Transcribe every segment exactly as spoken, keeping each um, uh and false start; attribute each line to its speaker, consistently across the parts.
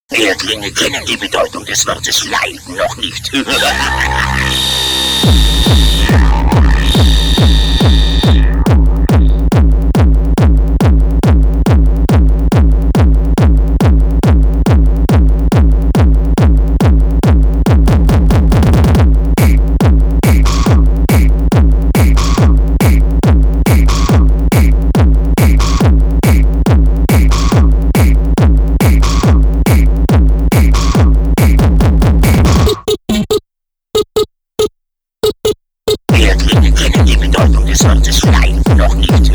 Speaker 1: Erdlinge kennen die Bedeutung des Wortes Leiden noch nicht. Erdlinge kennen die Bedeutung des Wortes Leiden noch nicht.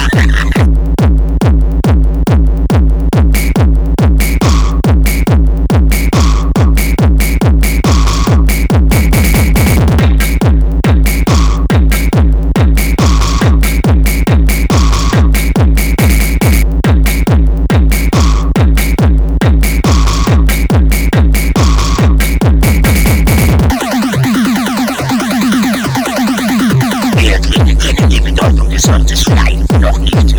Speaker 1: Erdlinge kennen die Bedeutung des Wortes Leiden noch nicht.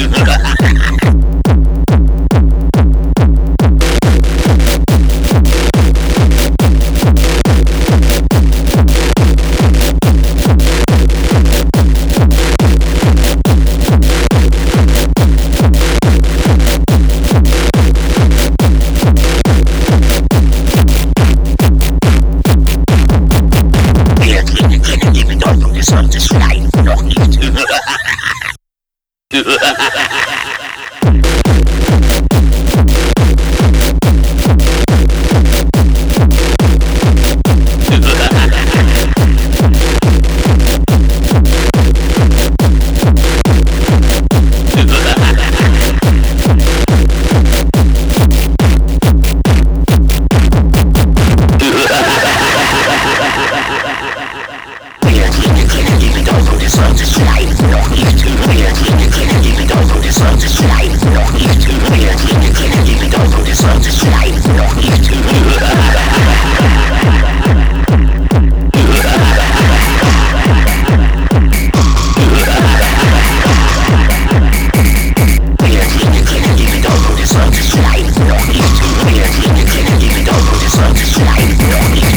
Speaker 1: Erdlinge kennen die Bedeutung des Wortes Leiden noch nicht. Erdlinge kennen die Bedeutung des Wortes Leiden noch nicht. Erdlinge kennen die Bedeutung des Wortes Leiden noch nicht. Erdlinge kennen die Bedeutung des Wortes Leiden noch nicht. Erdlinge kennen die Bedeutung des Wortes Leiden noch nicht. Erdlinge kennen die Bedeutung des Wortes Leiden noch nicht.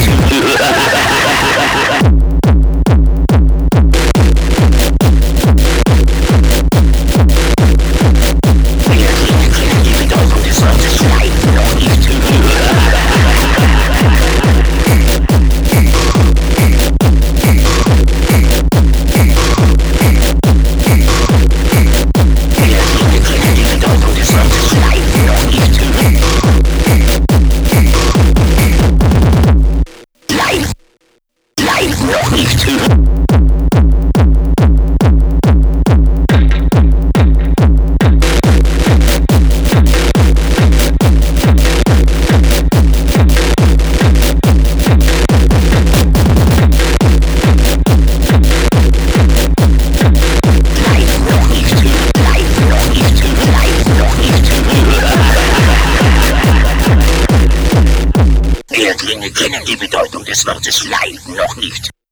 Speaker 1: Noch nicht. Erdlinge kennen die Bedeutung des Wortes Leiden noch nicht.